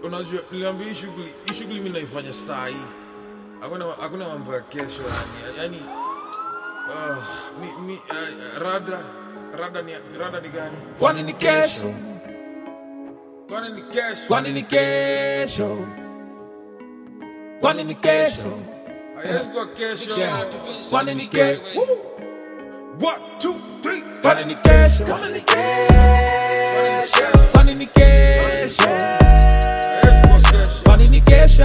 Unajua niliambia hii shughuli mimi naifanya saa hii. Hakuna mambo ya kesho yani. Rada ni gani? Kwani ni kesho? Kwani ni kesho? Kwani ni kesho? Kwani ni kesho? Yes, kwa kesho. Kwani ni kesho? 1, 2, 3. Kwani ni kesho? Kwani ni kesho? Kwani ni kesho? Yes, kwa kesho. Kwani ni kesho?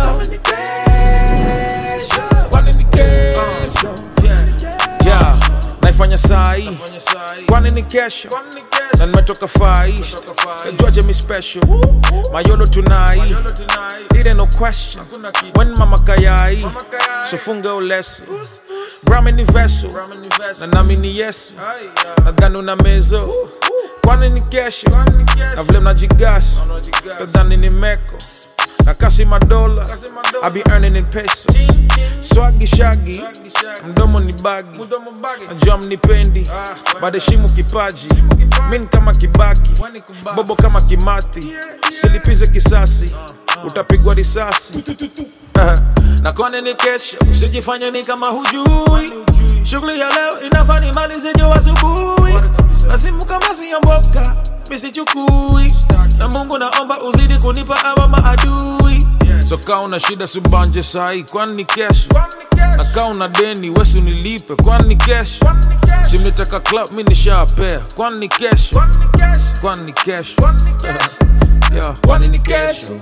Kwani ni kesho? Yeah, naifanya saa hii. Kwani ni kesho? Na nimetoka Far East. Georgia me special. Mayolo tonight. It ain't no question. When mama kayai. So funga uleso. Brahmi ni vessel. Na nami ni yesu. Nadhani una mezo. Kwani ni kesho? Na vile mnajigasi. Nadhani ni meko. Na kasi madola. I be earning in pesos. Swagi shaggy. Mdomo ni bagi. Najua mnipendi. Badeshimu kipaji. Min kama Kibaki. Bobo kama Kimathi. Silipize kisasi. Utapigwa risasi. Na kwani ni kesho? Usijifanye ni kama hujui. Shughuli ya leo inafaa nimalize jo asubuhi. Na simu kama siyomboka misichukui. Na Mungu naomba uzidi kunipa ama maadui. So kaa una shida subanje sahi. Kwani ni kesho? Na kaa una deni wesu nilipe. Kwani ni kesho? Simnitaka club mi nishapea. Kwani ni kesho? Kwani ni kesho? Kwani ni kesho?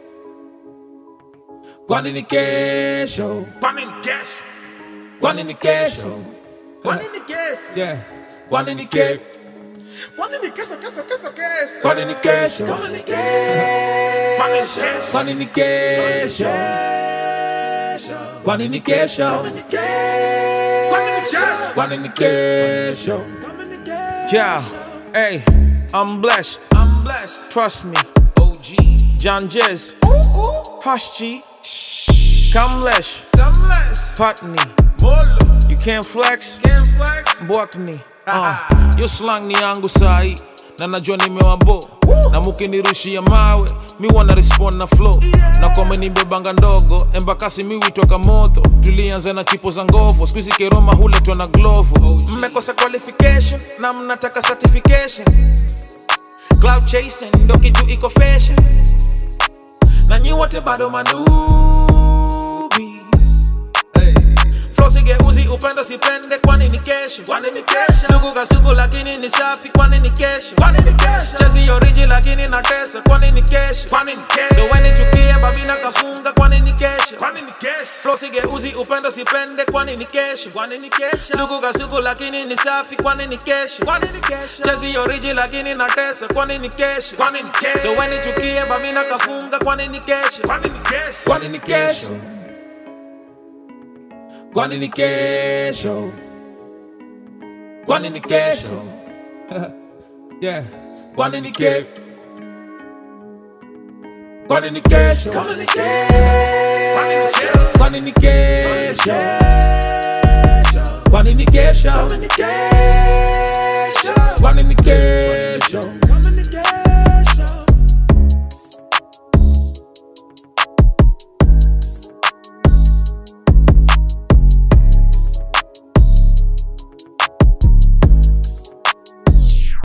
Kwani ni kesho? Kwani ni kesho? Kwani ni kesho? Kwani ni kesho? Yeah. Kwani ni kesho? Kwani ni kesho? Kwani ni kesho? Kwani ni kesho? Kwani ni kesho? Kwani ni kesho? Kwani ni kesho? Yeah, hey, I'm blessed. Trust me. OG John Jez. Hush G. Kamlesh. Patni. Molo. You can't flex. Mbwakni. Yo slang ni yangu sahi. Na najua nimewabo. Na mukinirushia mawe. Mi wana respond na flow. Na kwa menibebanga ndogo. Embakasi mi witoka moto. Tulianza na chipo za ngovo. Squeezy keroma huletwa na glovo. Mmekosa qualification. Na mnataka certification. Cloud chasing. Ndo kitu iko fashion. Na nyi wote bado manubi. Flow sigeuzi upenda sipende. Kwani ni kesho? Ndugu kasuku lakini ni safi. Kwani ni kesho? Chezi origi lakini na tesa. Kwani ni kesho? So weni chukie babina kafunga. Kwani ni kesho? Flow sigeuzi upenda sipende. Kwani ni kesho? Ndugu kasuku lakini ni safi. Kwani ni kesho? Chezi origi lakini na tesa. Kwani ni kesho? So weni chukie babina kafunga. Kwani ni kesho? Kwani ni kesho? Kwani ni kesho? Kwani ni kesho? Yeah. Kwani ni kesho? Kwani ni kesho? Kwani ni kesho? Kwani ni kesho?